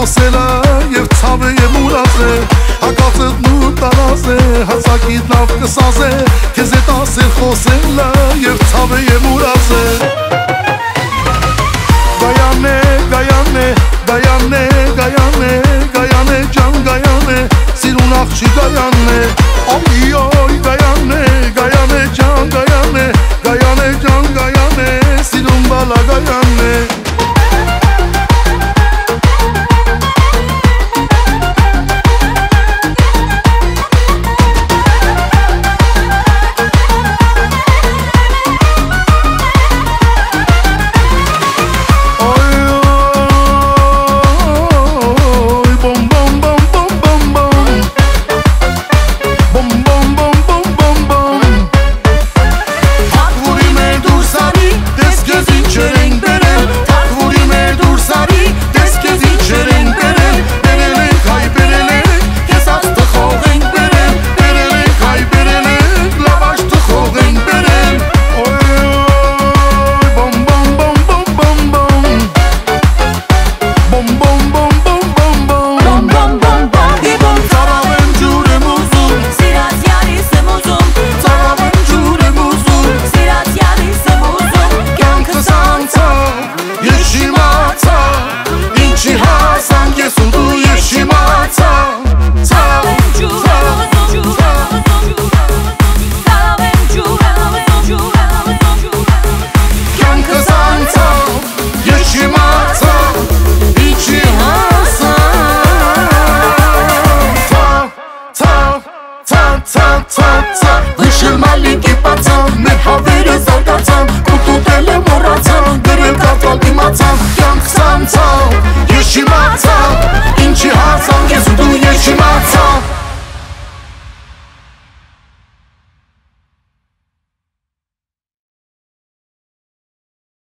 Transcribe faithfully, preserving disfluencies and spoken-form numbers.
խոսելը և ցավը և ուրած է Հակացըտ նու տարած է Հացակիտ նավ կսազ է Քեզ էտ ասել խոսելը և ցավը և ուրած է Գայան է, գայան է, գայան է, գայան է, գայան է, ջան գայան է Սիրուն աղջի գայան է, օй օй գայան է, գայան է, ջան գայան է Գայան է, ջան գայան է, սիրուն բալա գայան է Վիշել մալինքի պացան, մեր հավերը զարգացան Կուտուտել է մորացան, գրել կատալ իմացան Կյանք սանցան, ես իմացան